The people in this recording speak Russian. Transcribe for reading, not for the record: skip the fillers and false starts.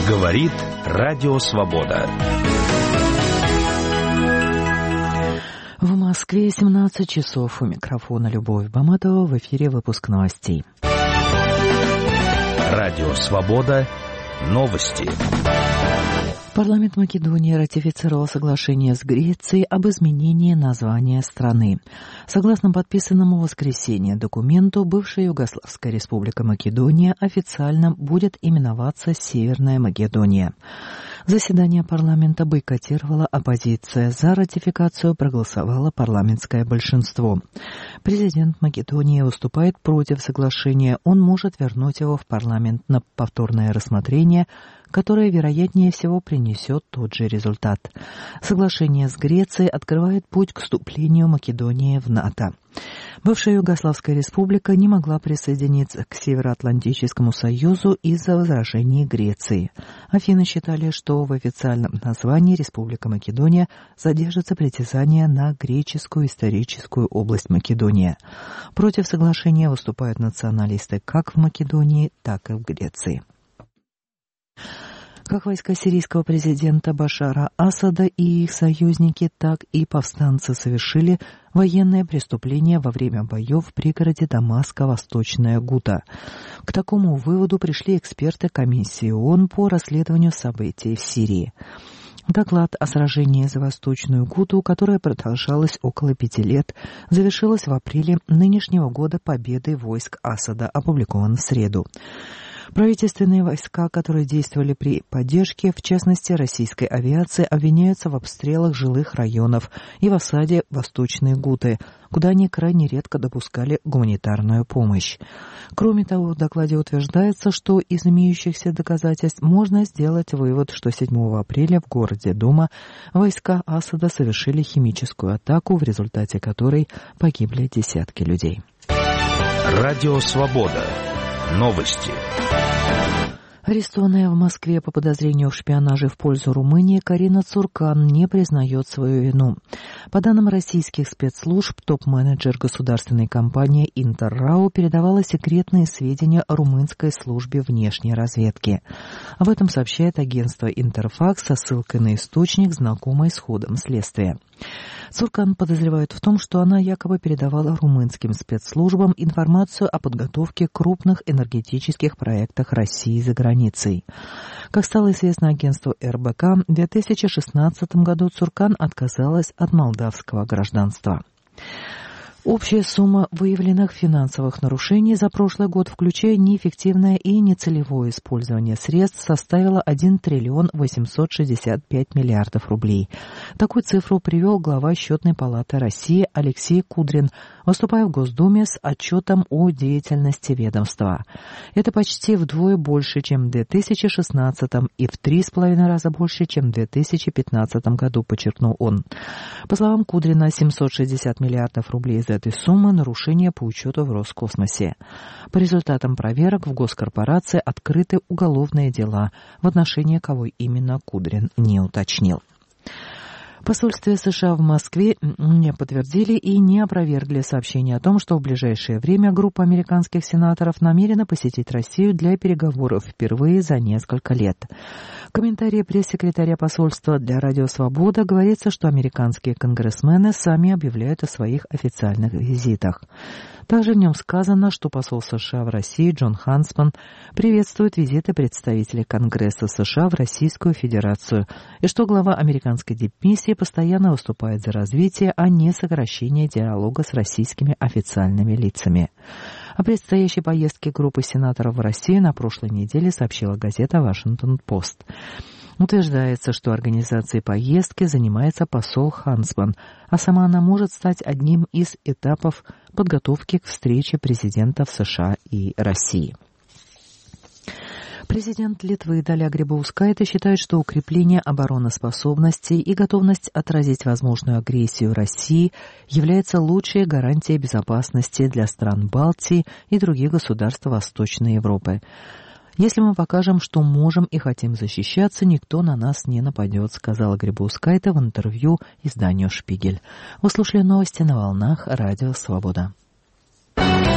Говорит Радио Свобода. В Москве 17 часов. У микрофона Любовь Баматова. В эфире выпуск новостей. Радио Свобода. Новости. Парламент Македонии ратифицировал соглашение с Грецией об изменении названия страны. Согласно подписанному в воскресенье документу, бывшая Югославская республика Македония официально будет именоваться Северная Македония. Заседание парламента бойкотировала оппозиция. За ратификацию проголосовало парламентское большинство. Президент Македонии выступает против соглашения. Он может вернуть его в парламент на повторное рассмотрение, которое, вероятнее всего, принесет тот же результат. Соглашение с Грецией открывает путь к вступлению Македонии в НАТО. Бывшая Югославская республика не могла присоединиться к Североатлантическому союзу из-за возражений Греции. Афины считали, что в официальном названии Республика Македония содержится притязание на греческую историческую область Македония. Против соглашения выступают националисты как в Македонии, так и в Греции. Как войска сирийского президента Башара Асада и их союзники, так и повстанцы совершили военное преступление во время боев в пригороде Дамаска Восточная Гута. К такому выводу пришли эксперты комиссии ООН по расследованию событий в Сирии. Доклад о сражении за Восточную Гуту, которое продолжалось около 5 лет, завершилось в апреле нынешнего года победой войск Асада, опубликован в среду. Правительственные войска, которые действовали при поддержке, в частности, российской авиации, обвиняются в обстрелах жилых районов и в осаде Восточной Гуты, куда они крайне редко допускали гуманитарную помощь. Кроме того, в докладе утверждается, что из имеющихся доказательств можно сделать вывод, что 7 апреля в городе Дома войска Асада совершили химическую атаку, в результате которой погибли десятки людей. Радио Свобода. Новости. Арестованная в Москве по подозрению в шпионаже в пользу Румынии Карина Цуркан не признает свою вину. По данным российских спецслужб, топ-менеджер государственной компании «Интеррау» передавала секретные сведения о румынской службе внешней разведки. Об этом сообщает агентство «Интерфакс» со ссылкой на источник, знакомый с ходом следствия. Цуркан подозревают в том, что она якобы передавала румынским спецслужбам информацию о подготовке крупных энергетических проектов России за границей. Как стало известно агентству РБК, в 2016 году Цуркан отказалась от молдавского гражданства. Общая сумма выявленных финансовых нарушений за прошлый год, включая неэффективное и нецелевое использование средств, составила 1 триллион 865 миллиардов рублей. Такую цифру привел глава Счетной палаты России Алексей Кудрин, выступая в Госдуме с отчетом о деятельности ведомства. Это почти вдвое больше, чем в 2016 и в 3,5 раза больше, чем в 2015 году, подчеркнул он. По словам Кудрина, 760 миллиардов рублей из этой суммы нарушения по учету в Роскосмосе. По результатам проверок в госкорпорации открыты уголовные дела, в отношении кого именно Кудрин не уточнил. В посольстве США в Москве не подтвердили и не опровергли сообщение о том, что в ближайшее время группа американских сенаторов намерена посетить Россию для переговоров впервые за несколько лет. В комментарии пресс-секретаря посольства для Радио Свобода говорится, что американские конгрессмены сами объявляют о своих официальных визитах. Также в нем сказано, что посол США в России Джон Хансман приветствует визиты представителей Конгресса США в Российскую Федерацию и что глава американской дипмиссии постоянно выступает за развитие, а не сокращение диалога с российскими официальными лицами. О предстоящей поездке группы сенаторов в Россию на прошлой неделе сообщила газета «Вашингтон-Пост». Утверждается, что организацией поездки занимается посол Хансман, а сама она может стать одним из этапов подготовки к встрече президентов США и России. Президент Литвы Даля Грибаускайте считает, что укрепление обороноспособности и готовность отразить возможную агрессию России является лучшей гарантией безопасности для стран Балтии и других государств Восточной Европы. «Если мы покажем, что можем и хотим защищаться, никто на нас не нападет», сказала Грибаускайте в интервью изданию «Шпигель». Вы слушали новости на волнах Радио Свобода.